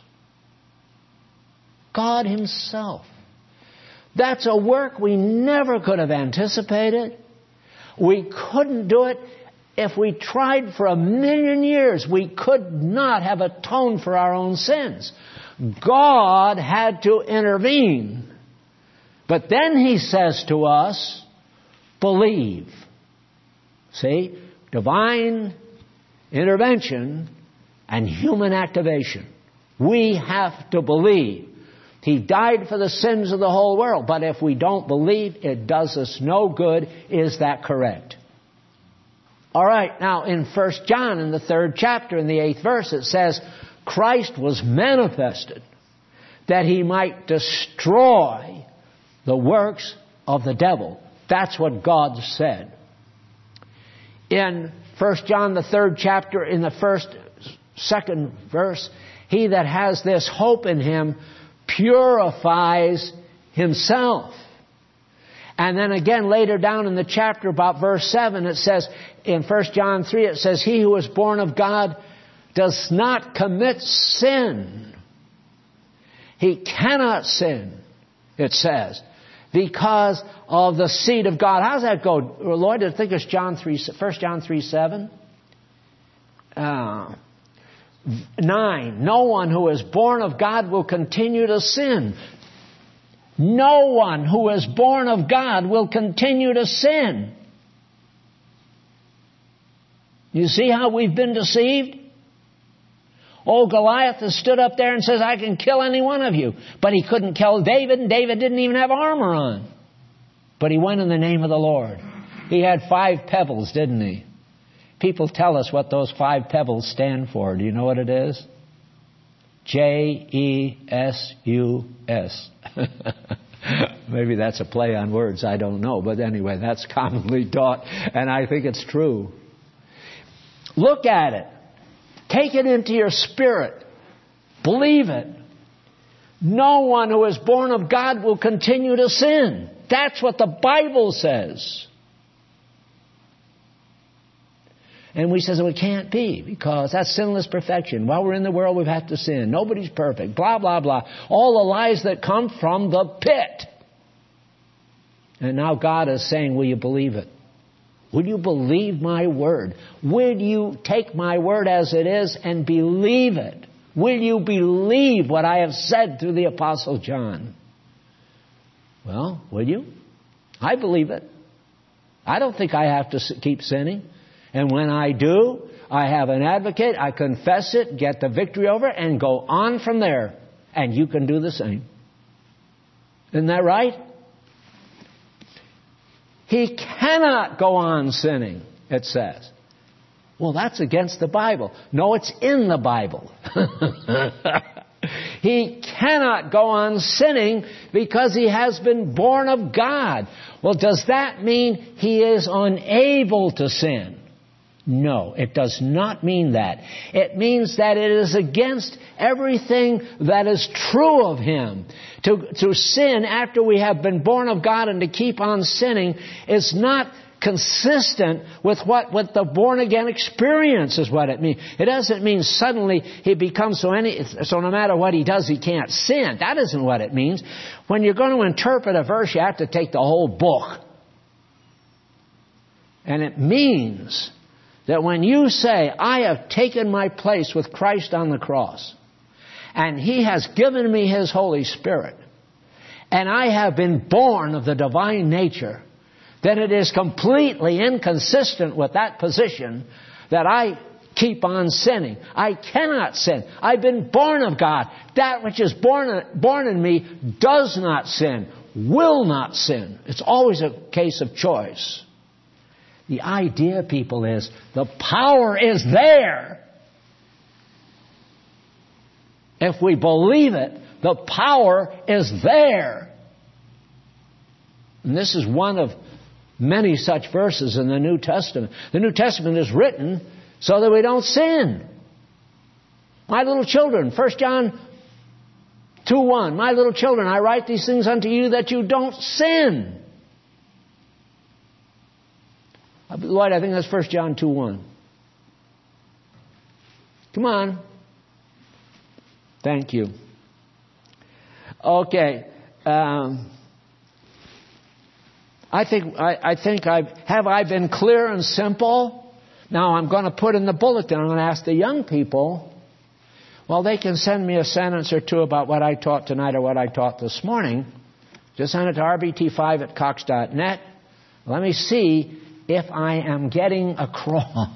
Speaker 1: God Himself. That's a work we never could have anticipated. We couldn't do it. If we tried for a million years, we could not have atoned for our own sins. God had to intervene. But then He says to us, believe. See? Divine intervention and human activation. We have to believe. He died for the sins of the whole world. But if we don't believe, it does us no good. Is that correct? All right, now in First John, in the third chapter, in the eighth verse, it says, Christ was manifested that He might destroy the works of the devil. That's what God said. In First John, the third chapter, in the first, second verse, he that has this hope in Him purifies himself. And then again later down in the chapter about verse seven, it says, in First John three, it says, he who is born of God does not commit sin. He cannot sin, it says, because of the seed of God. How does that go, Lord? I think it's John three, First John three seven. Uh, nine. No one who is born of God will continue to sin. No one who is born of God will continue to sin. You see how we've been deceived? Old Goliath has stood up there and says, I can kill any one of you. But he couldn't kill David, and David didn't even have armor on. But he went in the name of the Lord. He had five pebbles, didn't he? People tell us what those five pebbles stand for. Do you know what it is? J E S U S. Maybe that's a play on words, I don't know. But anyway, that's commonly taught, and I think it's true. Look at it. Take it into your spirit. Believe it. No one who is born of God will continue to sin. That's what the Bible says. And we says, well, it can't be, because that's sinless perfection. While we're in the world, we've had to sin. Nobody's perfect. Blah, blah, blah. All the lies that come from the pit. And now God is saying, will you believe it? Will you believe my word? Will you take my word as it is and believe it? Will you believe what I have said through the Apostle John? Well, will you? I believe it. I don't think I have to keep sinning. And when I do, I have an advocate, I confess it, get the victory over it, and go on from there. And you can do the same. Isn't that right? He cannot go on sinning, it says. Well, that's against the Bible. No, it's in the Bible. He cannot go on sinning because he has been born of God. Well, does that mean he is unable to sin? No, it does not mean that. It means that it is against everything that is true of him. To, to sin after we have been born of God and to keep on sinning is not consistent with what, what the born-again experience is what it means. It doesn't mean suddenly he becomes so any, so no matter what he does, he can't sin. That isn't what it means. When you're going to interpret a verse, you have to take the whole book. And it means that when you say, I have taken my place with Christ on the cross, and he has given me his Holy Spirit, and I have been born of the divine nature, then it is completely inconsistent with that position that I keep on sinning. I cannot sin. I've been born of God. That which is born, born in me does not sin, will not sin. It's always a case of choice. The idea, people, is the power is there. If we believe it, the power is there. And this is one of many such verses in the New Testament. The New Testament is written so that we don't sin. My little children, First John two one, my little children, I write these things unto you that you don't sin. Lloyd, I think that's First John two one. Come on. Thank you. Okay. Um, I think I, I think I've have I been clear and simple? Now I'm going to put in the bulletin. I'm going to ask the young people. Well, they can send me a sentence or two about what I taught tonight or what I taught this morning. Just send it to r b t five at cox dot net. Let me see if I am getting across.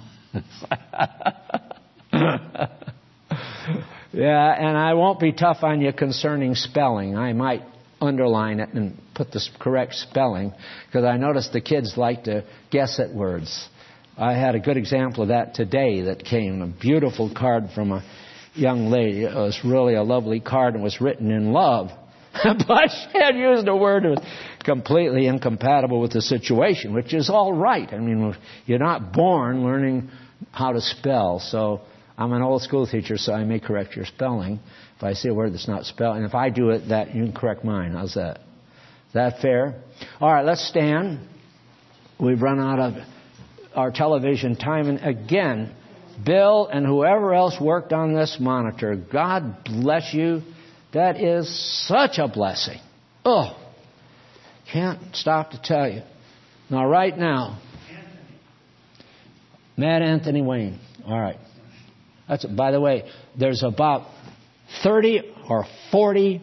Speaker 1: Yeah, and I won't be tough on you concerning spelling. I might underline it and put the correct spelling, because I noticed the kids like to guess at words. I had a good example of that today that came, a beautiful card from a young lady. It was really a lovely card and was written in love. But she had used a word that was completely incompatible with the situation, which is all right. I mean, you're not born learning how to spell. So I'm an old school teacher, so I may correct your spelling if I see a word that's not spelled. And if I do it, that you can correct mine. How's that? Is that fair? All right, let's stand. We've run out of our television time. And again, Bill and whoever else worked on this monitor, God bless you. That is such a blessing. Oh, can't stop to tell you. Now, right now, Matt Anthony Wayne. All right. That's, by the way, there's about thirty or forty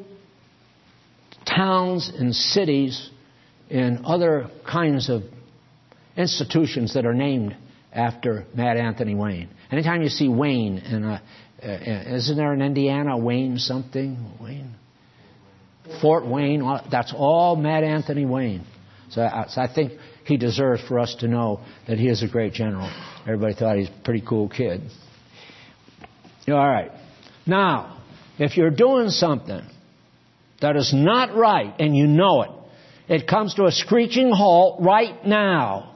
Speaker 1: towns and cities and other kinds of institutions that are named after Matt Anthony Wayne. Anytime you see Wayne, in a, uh, isn't there in Indiana Wayne something? Wayne? Fort Wayne, that's all Matt Anthony Wayne. So I, so I think he deserves for us to know that he is a great general. Everybody thought he's a pretty cool kid. All right. Now, if you're doing something that is not right and you know it, it comes to a screeching halt right now.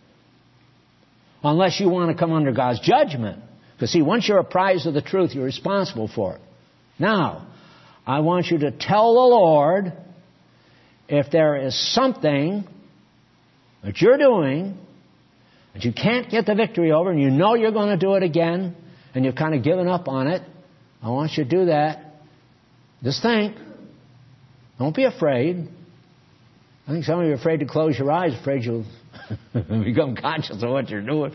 Speaker 1: Unless you want to come under God's judgment. Because see, once you're apprised of the truth, you're responsible for it. Now, I want you to tell the Lord if there is something that you're doing that you can't get the victory over and you know you're going to do it again and you've kind of given up on it. I want you to do that. Just think. Don't be afraid. I think some of you are afraid to close your eyes, afraid you'll become conscious of what you're doing.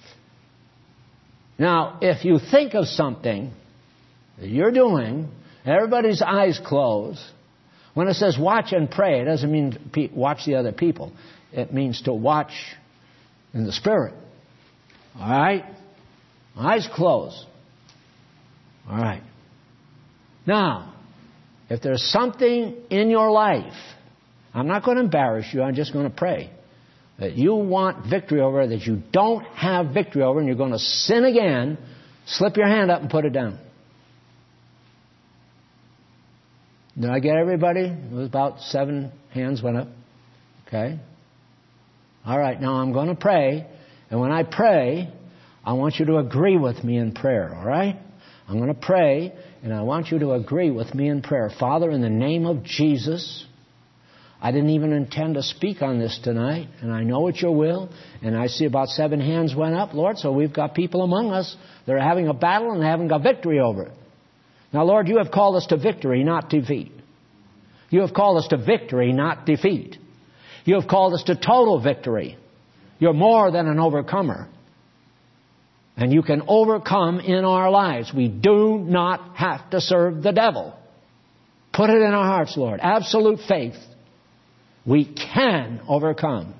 Speaker 1: Now, if you think of something that you're doing, everybody's eyes closed. When it says watch and pray, it doesn't mean watch the other people. It means to watch in the Spirit. All right? Eyes closed. All right. Now, if there's something in your life, I'm not going to embarrass you, I'm just going to pray, that you want victory over, that you don't have victory over, and you're going to sin again, slip your hand up and put it down. Did I get everybody? It was about seven hands went up. Okay. All right, now I'm going to pray. And when I pray, I want you to agree with me in prayer, all right? I'm going to pray, and I want you to agree with me in prayer. Father, in the name of Jesus, I didn't even intend to speak on this tonight, and I know it's your will, and I see about seven hands went up, Lord, so we've got people among us that are having a battle and haven't got victory over it. Now, Lord, you have called us to victory, not defeat. You have called us to victory, not defeat. You have called us to total victory. You're more than an overcomer. And you can overcome in our lives. We do not have to serve the devil. Put it in our hearts, Lord. Absolute faith. We can overcome.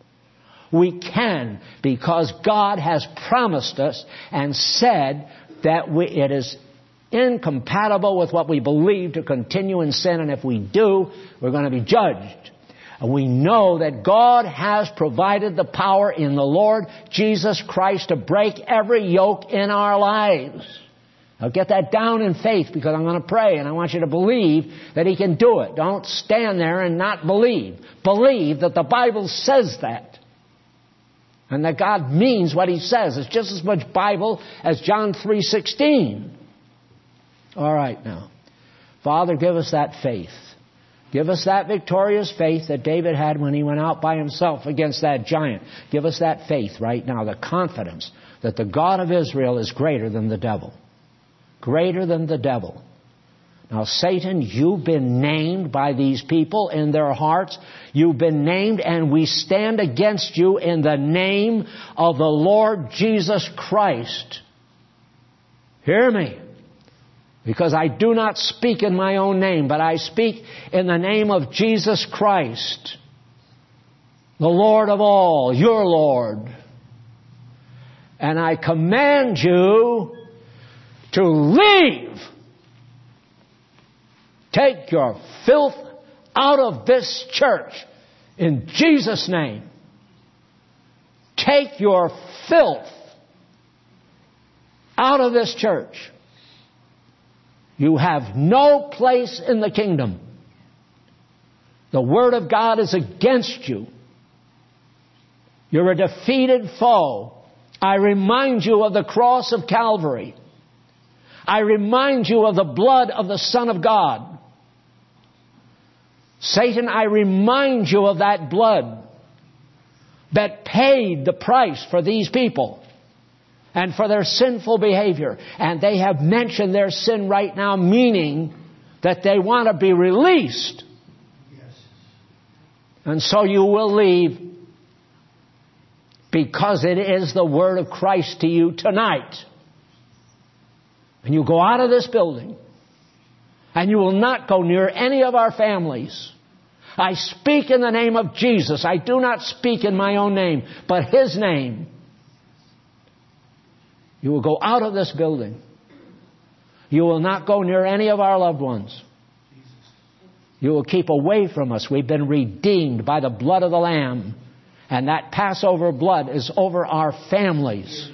Speaker 1: We can, because God has promised us and said that we, it is incompatible with what we believe to continue in sin, and if we do, we're going to be judged. And we know that God has provided the power in the Lord Jesus Christ to break every yoke in our lives. Now get that down in faith, because I'm going to pray and I want you to believe that He can do it. Don't stand there and not believe. Believe that the Bible says that. And that God means what He says. It's just as much Bible as John three sixteen. All right now. Father, give us that faith. Give us that victorious faith that David had when he went out by himself against that giant. Give us that faith right now, the confidence that the God of Israel is greater than the devil. Greater than the devil. Now, Satan, you've been named by these people in their hearts. You've been named, and we stand against you in the name of the Lord Jesus Christ. Hear me. Because I do not speak in my own name, but I speak in the name of Jesus Christ, the Lord of all, your Lord. And I command you to leave. Take your filth out of this church in Jesus' name. Take your filth out of this church. You have no place in the kingdom. The Word of God is against you. You're a defeated foe. I remind you of the cross of Calvary. I remind you of the blood of the Son of God. Satan, I remind you of that blood that paid the price for these people and for their sinful behavior. And they have mentioned their sin right now, meaning that they want to be released. And so you will leave, because it is the word of Christ to you tonight. And you go out of this building, and you will not go near any of our families. I speak in the name of Jesus. I do not speak in my own name, but His name. You will go out of this building. You will not go near any of our loved ones. You will keep away from us. We've been redeemed by the blood of the Lamb. And that Passover blood is over our families.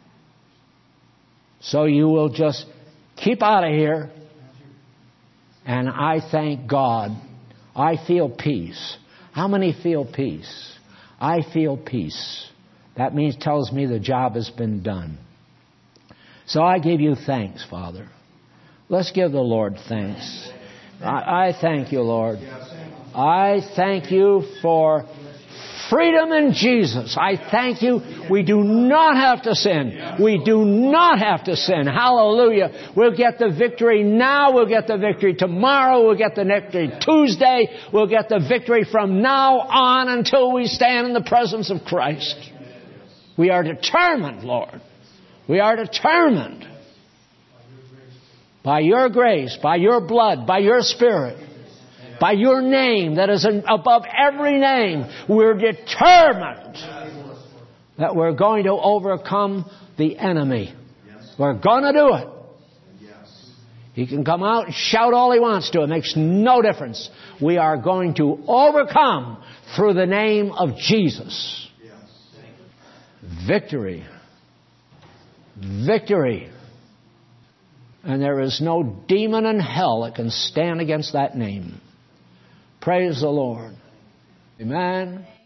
Speaker 1: So you will just keep out of here. And I thank God. I feel peace. How many feel peace? I feel peace. That means, tells me the job has been done. So I give you thanks, Father. Let's give the Lord thanks. I, I thank you, Lord. I thank you for freedom in Jesus. I thank you. We do not have to sin. We do not have to sin. Hallelujah. We'll get the victory now. We'll get the victory tomorrow. We'll get the victory Tuesday. We'll get the victory from now on until we stand in the presence of Christ. We are determined, Lord. We are determined. By your grace, by your blood, by your Spirit, by your name that is above every name, we're determined that we're going to overcome the enemy. We're going to do it. He can come out and shout all he wants to. It makes no difference. We are going to overcome through the name of Jesus. Victory. Victory. And there is no demon in hell that can stand against that name. Praise the Lord. Amen.